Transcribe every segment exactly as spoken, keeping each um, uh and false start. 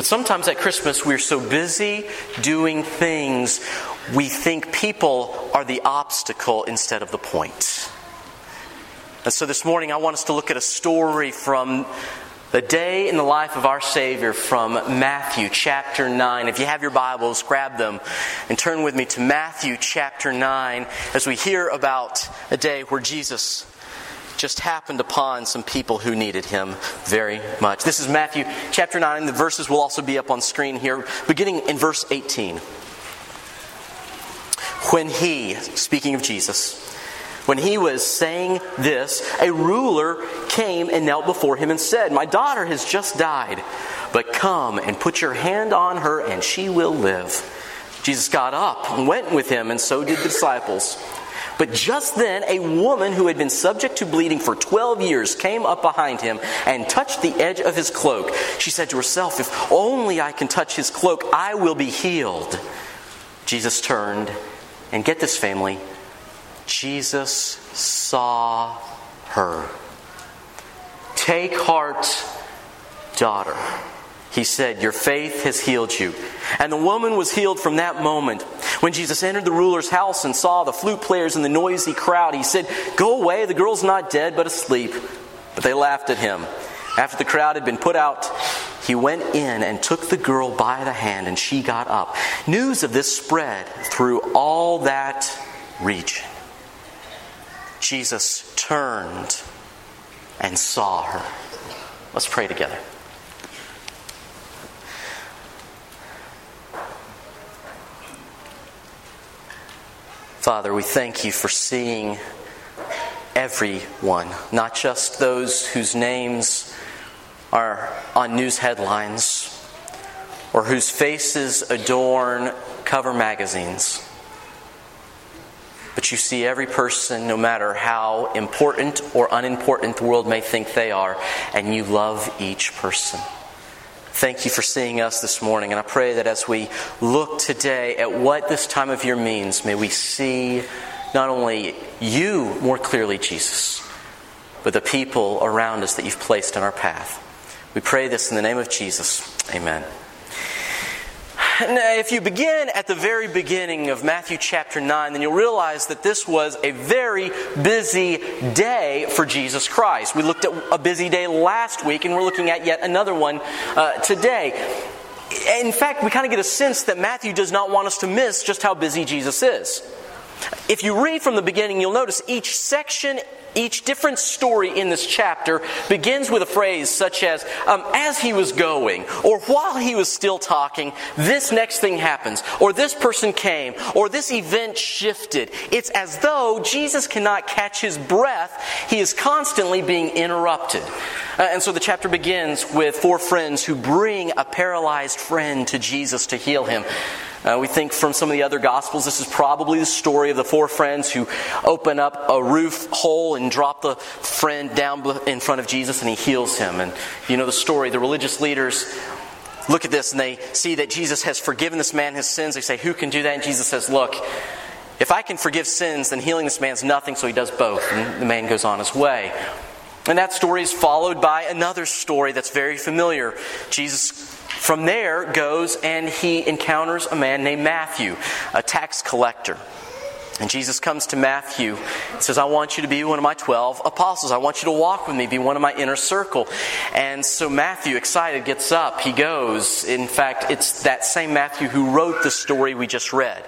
But sometimes at Christmas we're so busy doing things, we think people are the obstacle instead of the point. And so this morning I want us to look at a story from the day in the life of our Savior from Matthew chapter nine. If you have your Bibles, grab them and turn with me to Matthew chapter nine as we hear about a day where Jesus just happened upon some people who needed Him very much. This is Matthew chapter nine. The verses will also be up on screen here, beginning in verse eighteen. When he, speaking of Jesus, when he was saying this, a ruler came and knelt before him and said, "My daughter has just died, but come and put your hand on her and she will live." Jesus got up and went with him, and so did the disciples. But just then a woman who had been subject to bleeding for twelve years came up behind him and touched the edge of his cloak. She said to herself, "If only I can touch his cloak, I will be healed." Jesus turned, and get this, family, Jesus saw her. "Take heart, daughter," He said, "your faith has healed you." And the woman was healed from that moment. When Jesus entered the ruler's house and saw the flute players and the noisy crowd, He said, "Go away, the girl's not dead but asleep." But they laughed at Him. After the crowd had been put out, He went in and took the girl by the hand, and she got up. News of this spread through all that region. Jesus turned and saw her. Let's pray together. Father, we thank You for seeing everyone, not just those whose names are on news headlines or whose faces adorn cover magazines. But You see every person, no matter how important or unimportant the world may think they are, and You love each person. Thank You for seeing us this morning, and I pray that as we look today at what this time of year means, may we see not only You more clearly, Jesus, but the people around us that You've placed in our path. We pray this in the name of Jesus. Amen. Now, if you begin at the very beginning of Matthew chapter nine, then you'll realize that this was a very busy day for Jesus Christ. We looked at a busy day last week, and we're looking at yet another one uh, today. In fact, we kind of get a sense that Matthew does not want us to miss just how busy Jesus is. If you read from the beginning, you'll notice each section, each different story in this chapter begins with a phrase such as, um, as he was going, or while he was still talking, this next thing happens, or this person came, or this event shifted. It's as though Jesus cannot catch his breath. He is constantly being interrupted. Uh, and so the chapter begins with four friends who bring a paralyzed friend to Jesus to heal him. Uh, we think from some of the other Gospels, this is probably the story of the four friends who open up a roof hole and drop the friend down in front of Jesus, and He heals him. And you know the story. The religious leaders look at this and they see that Jesus has forgiven this man his sins. They say, "Who can do that?" And Jesus says, "Look, if I can forgive sins, then healing this man's nothing." So He does both, and the man goes on his way. And that story is followed by another story that's very familiar. Jesus from there goes and He encounters a man named Matthew, a tax collector. And Jesus comes to Matthew and says, "I want you to be one of my twelve apostles. I want you to walk with me, be one of my inner circle." And so Matthew, excited, gets up. He goes. In fact, it's that same Matthew who wrote the story we just read,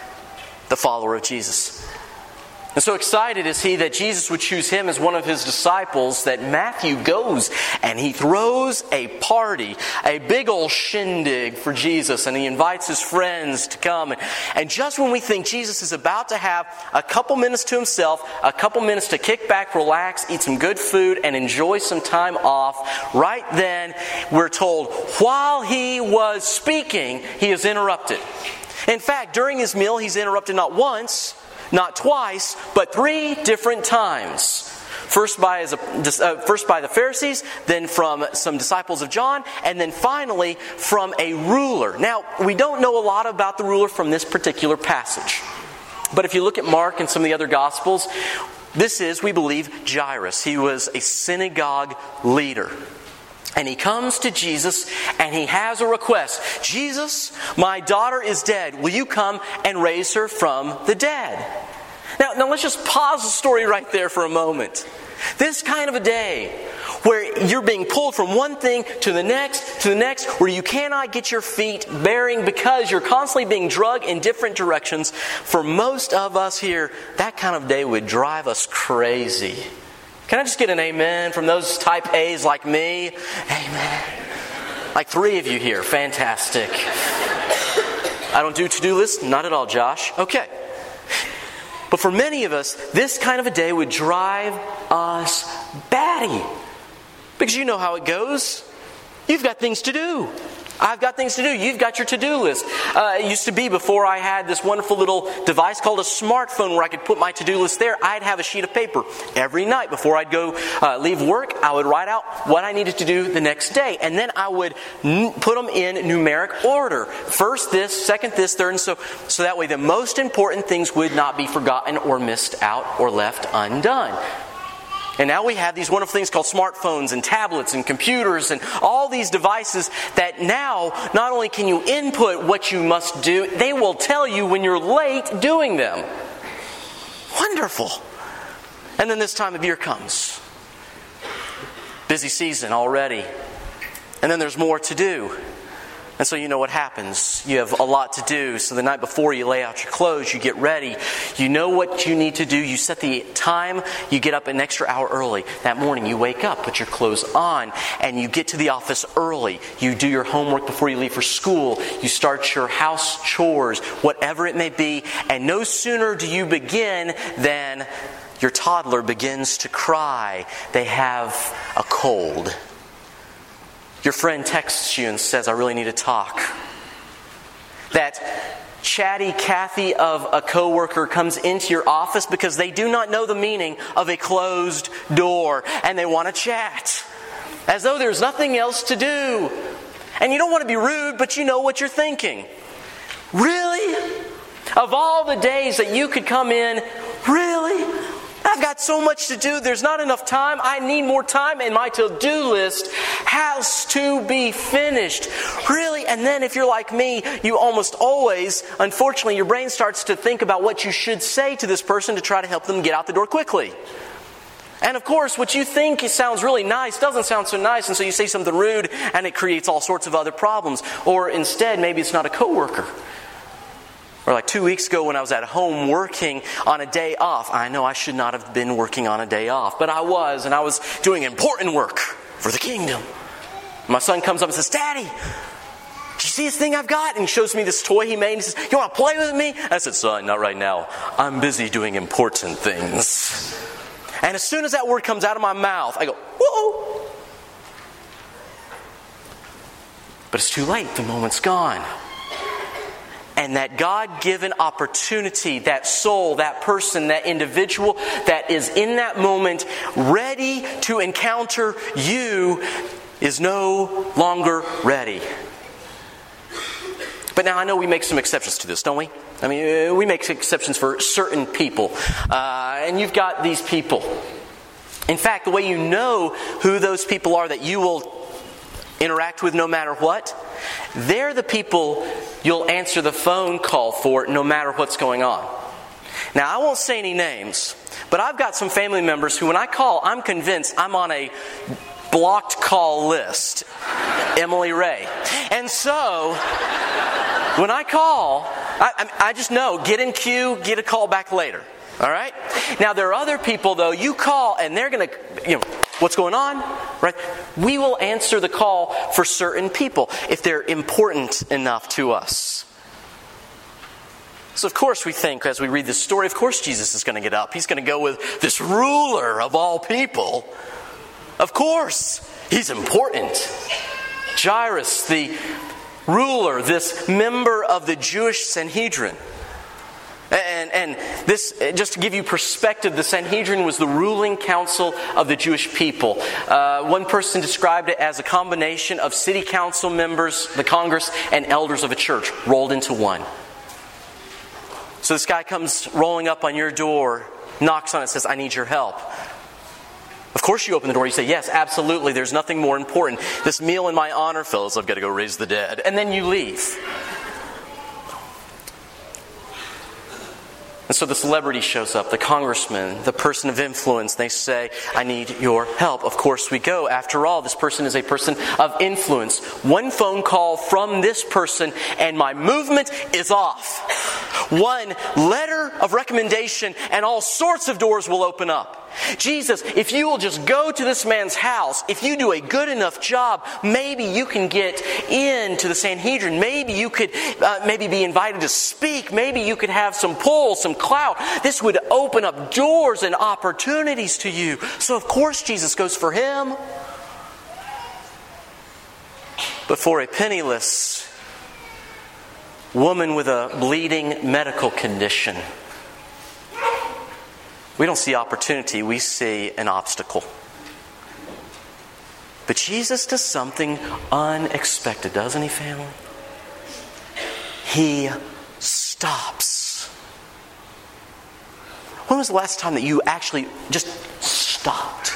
the follower of Jesus. And so excited is he that Jesus would choose him as one of His disciples that Matthew goes and he throws a party, a big old shindig for Jesus, and he invites his friends to come. And just when we think Jesus is about to have a couple minutes to himself, a couple minutes to kick back, relax, eat some good food, and enjoy some time off, right then we're told while he was speaking, he is interrupted. In fact, during his meal, he's interrupted not once, not twice, but three different times. First by, as a, uh, first by the Pharisees, then from some disciples of John, and then finally from a ruler. Now, we don't know a lot about the ruler from this particular passage. But if you look at Mark and some of the other Gospels, this is, we believe, Jairus. He was a synagogue leader. And he comes to Jesus and he has a request. Jesus, my daughter is dead. Will you come and raise her from the dead? Now, now let's just pause the story right there for a moment. This kind of a day where you're being pulled from one thing to the next, to the next, where you cannot get your feet bearing because you're constantly being dragged in different directions. For most of us here, that kind of day would drive us crazy. Can I just get an amen from those type A's like me? Amen. Like three of you here. Fantastic. I don't do to-do lists? Not at all, Josh. Okay. But for many of us, this kind of a day would drive us batty. Because you know how it goes. You've got things to do. I've got things to do. You've got your to-do list. Uh, it used to be before I had this wonderful little device called a smartphone where I could put my to-do list there. I'd have a sheet of paper. Every night before I'd go uh, leave work, I would write out what I needed to do the next day. And then I would n- put them in numeric order. First this, second this, third, and so, so that way the most important things would not be forgotten or missed out or left undone. And now we have these wonderful things called smartphones and tablets and computers and all these devices that now not only can you input what you must do, they will tell you when you're late doing them. Wonderful. And then this time of year comes. Busy season already. And then there's more to do. And so you know what happens. You have a lot to do. So the night before you lay out your clothes, you get ready. You know what you need to do. You set the time. You get up an extra hour early. That morning you wake up, put your clothes on, and you get to the office early. You do your homework before you leave for school. You start your house chores, whatever it may be. And no sooner do you begin than your toddler begins to cry. They have a cold. Your friend texts you and says, I really need to talk. That chatty Kathy of a coworker comes into your office because they do not know the meaning of a closed door and they want to chat. As though there's nothing else to do. And you don't want to be rude, but you know what you're thinking. Really? Of all the days that you could come in, really? I've got so much to do. There's not enough time. I need more time, and my to-do list has to be finished. Really? And then if you're like me, you almost always, unfortunately, your brain starts to think about what you should say to this person to try to help them get out the door quickly. And of course, what you think sounds really nice doesn't sound so nice, and so you say something rude, and it creates all sorts of other problems. Or instead, maybe it's not a coworker. Or like two weeks ago when I was at home working on a day off. I know I should not have been working on a day off, but I was, and I was doing important work for the kingdom. My son comes up and says, Daddy, do you see this thing I've got? And he shows me this toy he made, and he says, you want to play with me? I said, son, not right now. I'm busy doing important things. And as soon as that word comes out of my mouth, I go, whoa! But it's too late. The moment's gone. And that God-given opportunity, that soul, that person, that individual that is in that moment ready to encounter you is no longer ready. But now I know we make some exceptions to this, don't we? I mean, we make exceptions for certain people. Uh, and you've got these people. In fact, the way you know who those people are that you will interact with no matter what, they're the people you'll answer the phone call for no matter what's going on. Now, I won't say any names, but I've got some family members who when I call, I'm convinced I'm on a blocked call list. Emily Ray. And so, when I call, I, I just know, get in queue, get a call back later. All right? Now, there are other people, though, you call and they're going to, you know, what's going on? Right? We will answer the call for certain people if they're important enough to us. So, of course, we think as we read this story, of course Jesus is going to get up. He's going to go with this ruler of all people. Of course, he's important. Jairus, the ruler, this member of the Jewish Sanhedrin. And, and this, just to give you perspective, the Sanhedrin was the ruling council of the Jewish people. Uh, one person described it as a combination of city council members, the Congress, and elders of a church rolled into one. So this guy comes rolling up on your door, knocks on it, says, I need your help. Of course you open the door, you say, yes, absolutely, there's nothing more important. This meal in my honor, fellas, I've got to go raise the dead. And then you leave. And so the celebrity shows up, the congressman, the person of influence. They say, I need your help. Of course we go. After all, this person is a person of influence. One phone call from this person and my movement is off. One letter of recommendation and all sorts of doors will open up. Jesus, if you will just go to this man's house, if you do a good enough job, maybe you can get into the Sanhedrin. Maybe you could uh, maybe be invited to speak. Maybe you could have some pull, some clout. This would open up doors and opportunities to you. So of course Jesus goes for him. But for a penniless woman with a bleeding medical condition, we don't see opportunity, we see an obstacle. But Jesus does something unexpected, doesn't he, family? He stops. When was the last time that you actually just stopped?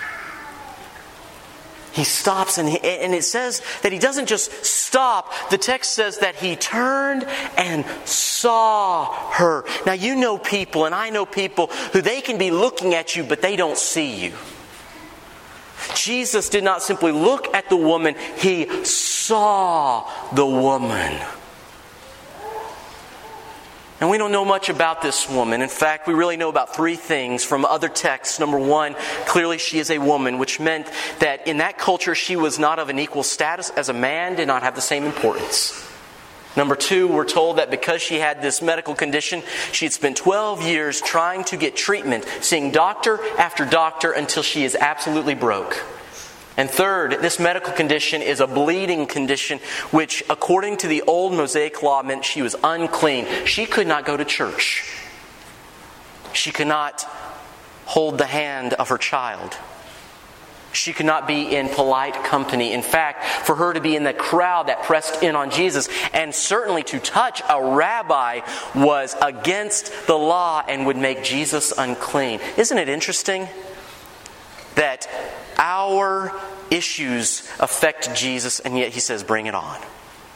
He stops, and, he, and it says that he doesn't just stop. The text says that he turned and saw her. Now you know people, and I know people, who they can be looking at you, but they don't see you. Jesus did not simply look at the woman, he saw the woman. And we don't know much about this woman. In fact, we really know about three things from other texts. Number one, clearly she is a woman, which meant that in that culture she was not of an equal status as a man, did not have the same importance. Number two, we're told that because she had this medical condition, she had spent twelve years trying to get treatment, seeing doctor after doctor until she is absolutely broke. And third, this medical condition is a bleeding condition, which according to the old Mosaic law meant she was unclean. She could not go to church. She could not hold the hand of her child. She could not be in polite company. In fact, for her to be in the crowd that pressed in on Jesus, and certainly to touch a rabbi, was against the law and would make Jesus unclean. Isn't it interesting that our issues affect Jesus, and yet he says, bring it on.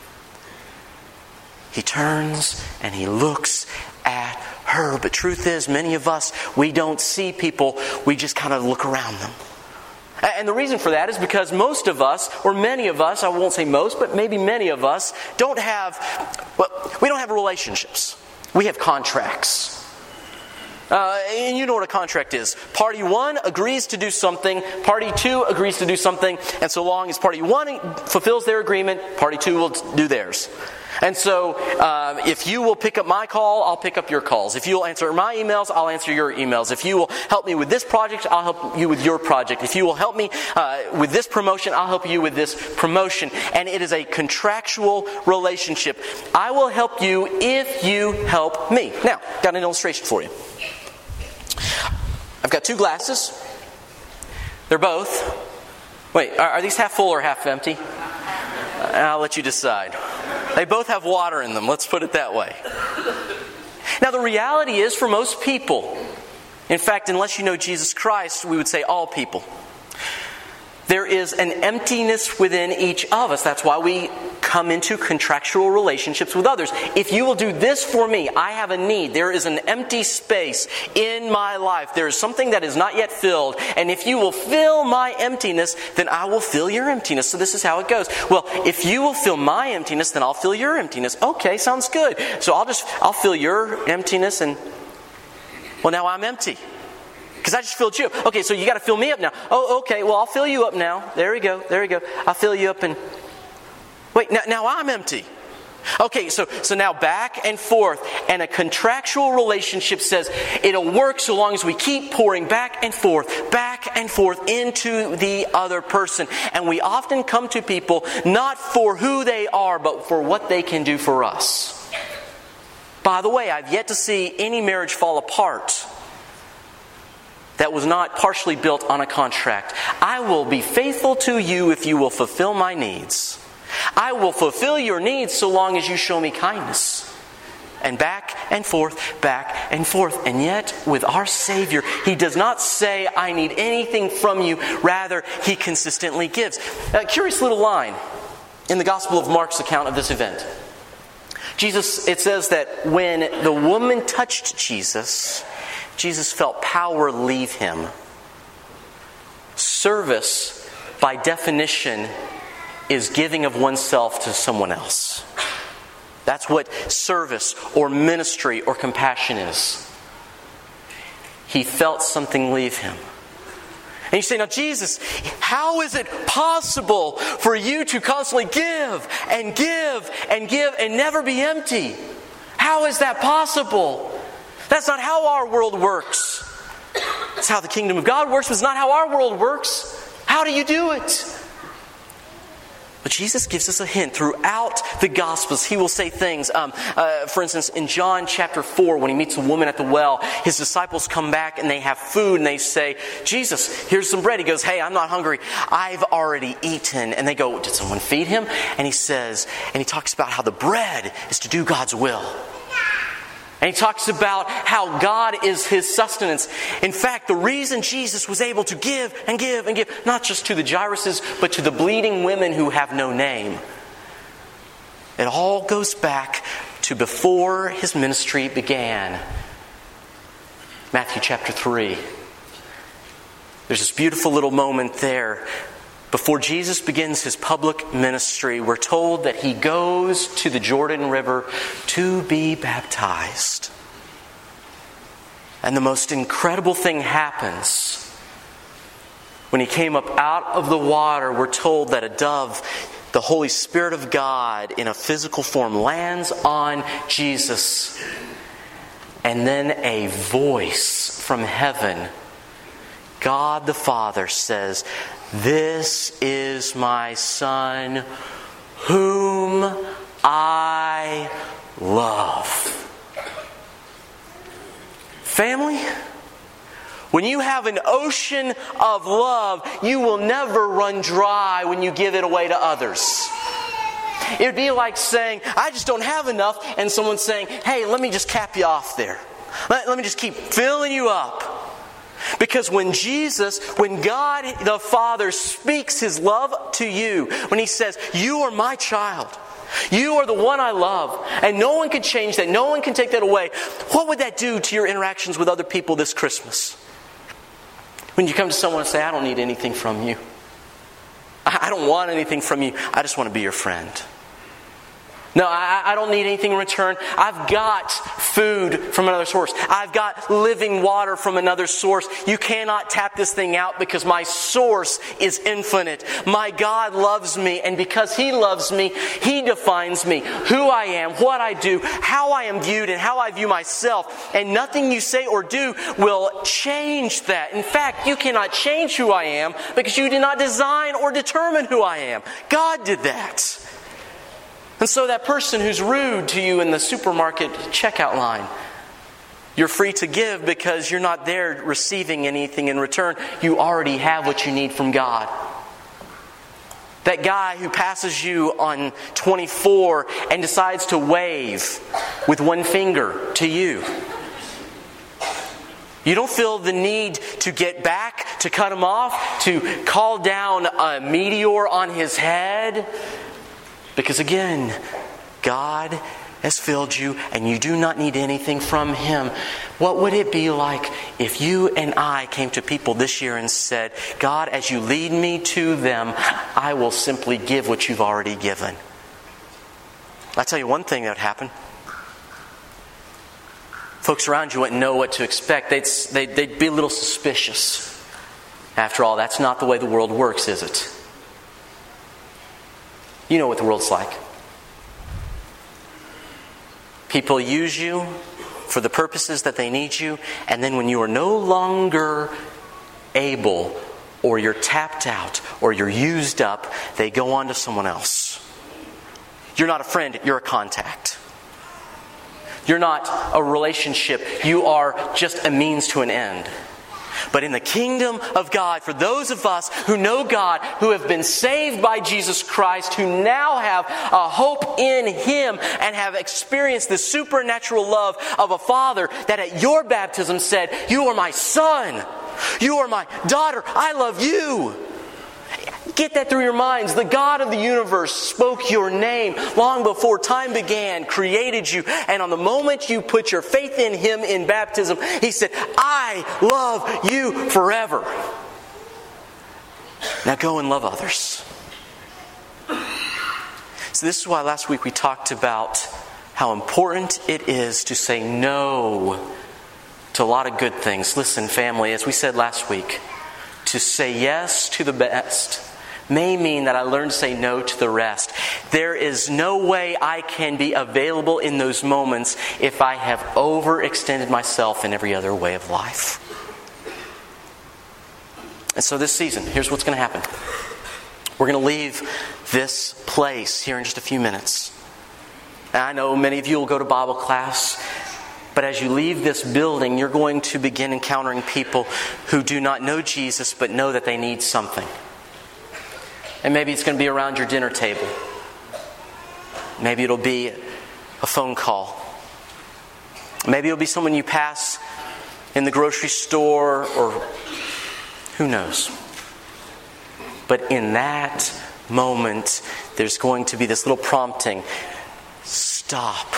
He turns and he looks at her. But truth is, many of us, we don't see people, we just kind of look around them. And the reason for that is because most of us, or many of us, I won't say most, but maybe many of us, don't have, well, we don't have relationships. We have contracts. Uh, and you know what a contract is. Party one agrees to do something. Party two agrees to do something. And so long as party one fulfills their agreement, party two will do theirs. And so uh, if you will pick up my call, I'll pick up your calls. If you will answer my emails, I'll answer your emails. If you will help me with this project, I'll help you with your project. If you will help me uh, with this promotion, I'll help you with this promotion. And it is a contractual relationship. I will help you if you help me. Now, got an illustration for you. I've got two glasses. They're both... Wait, are, are these half full or half empty? I'll let you decide. They both have water in them, let's put it that way. Now the reality is, for most people, in fact, unless you know Jesus Christ, we would say all people, there is an emptiness within each of us. That's why we come into contractual relationships with others. If you will do this for me, I have a need. There is an empty space in my life. There is something that is not yet filled. And if you will fill my emptiness, then I will fill your emptiness. So this is how it goes. Well, if you will fill my emptiness, then I'll fill your emptiness. Okay, sounds good. So I'll just, I'll fill your emptiness and, well, now I'm empty. Because I just filled you up. Okay, so you got to fill me up now. Oh, okay, well, I'll fill you up now. There we go, there we go. I'll fill you up and... Wait, now, now I'm empty. Okay, so, so now back and forth. And a contractual relationship says it'll work so long as we keep pouring back and forth, back and forth into the other person. And we often come to people not for who they are, but for what they can do for us. By the way, I've yet to see any marriage fall apart that was not partially built on a contract. I will be faithful to you if you will fulfill my needs. I will fulfill your needs so long as you show me kindness. and back and forth, back and forth. And yet, with our Savior, He does not say, I need anything from you. Rather, He consistently gives. A curious little line in the Gospel of Mark's account of this event. Jesus, it says that when the woman touched Jesus, Jesus felt power leave Him. Service, by definition, is giving of oneself to someone else. That's what service or ministry or compassion is. He felt something leave Him. And you say, now Jesus, how is it possible for you to constantly give and give and give and never be empty? How is that possible? That's not how our world works. That's how the kingdom of God works, but it's not how our world works. How do you do it? But Jesus gives us a hint throughout the Gospels. He will say things. Um, uh, for instance, in John chapter four, when He meets a woman at the well, His disciples come back and they have food and they say, Jesus, here's some bread. He goes, hey, I'm not hungry. I've already eaten. And they go, did someone feed him? And He says, and He talks about how the bread is to do God's will. And He talks about how God is His sustenance. In fact, the reason Jesus was able to give and give and give, not just to the Jairus', but to the bleeding women who have no name. It all goes back to before His ministry began. Matthew chapter three. There's this beautiful little moment there. Before Jesus begins His public ministry, we're told that He goes to the Jordan River to be baptized. And the most incredible thing happens. When He came up out of the water, we're told that a dove, the Holy Spirit of God in a physical form, lands on Jesus. And then a voice from heaven, God the Father, says, this is my Son, whom I love. Family, when you have an ocean of love, you will never run dry when you give it away to others. It would be like saying, I just don't have enough, and someone saying, hey, let me just cap you off there. Let, let me just keep filling you up. Because when Jesus, when God the Father speaks His love to you, when He says, you are my child, you are the one I love, and no one can change that, no one can take that away, what would that do to your interactions with other people this Christmas? When you come to someone and say, I don't need anything from you. I don't want anything from you. I just want to be your friend. No, I, I don't need anything in return. I've got food from another source. I've got living water from another source. You cannot tap this thing out because my source is infinite. My God loves me, and because He loves me, He defines me, who I am, what I do, how I am viewed, and how I view myself. And nothing you say or do will change that. In fact, you cannot change who I am because you did not design or determine who I am. God did that. And so that person who's rude to you in the supermarket checkout line, you're free to give because you're not there receiving anything in return. You already have what you need from God. That guy who passes you on twenty-four and decides to wave with one finger to you. You don't feel the need to get back, to cut him off, to call down a meteor on his head. Because again, God has filled you and you do not need anything from Him. What would it be like if you and I came to people this year and said, God, as you lead me to them, I will simply give what you've already given? I'll tell you one thing that would happen. Folks around you wouldn't know what to expect. They'd, they'd, they'd be a little suspicious. After all, that's not the way the world works, is it? You know what the world's like. People use you for the purposes that they need you, and then when you are no longer able, or you're tapped out, or you're used up, they go on to someone else. You're not a friend, you're a contact. You're not a relationship, you are just a means to an end. But in the kingdom of God, for those of us who know God, who have been saved by Jesus Christ, who now have a hope in Him and have experienced the supernatural love of a Father that at your baptism said, "You are my son. You are my daughter. I love you." Get that through your minds. The God of the universe spoke your name long before time began, created you, and on the moment you put your faith in Him in baptism, He said, "I love you forever. Now go and love others." So this is why last week we talked about how important it is to say no to a lot of good things. Listen, family, as we said last week, to say yes to the best may mean that I learn to say no to the rest. There is no way I can be available in those moments if I have overextended myself in every other way of life. And so this season, here's what's going to happen. We're going to leave this place here in just a few minutes. And I know many of you will go to Bible class, but as you leave this building, you're going to begin encountering people who do not know Jesus, but know that they need something. And maybe it's going to be around your dinner table. Maybe it'll be a phone call. Maybe it'll be someone you pass in the grocery store, or who knows. But in that moment, there's going to be this little prompting. Stop.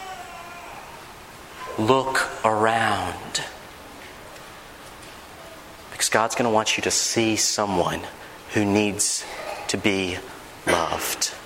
Look around. Because God's going to want you to see someone who needs to be loved.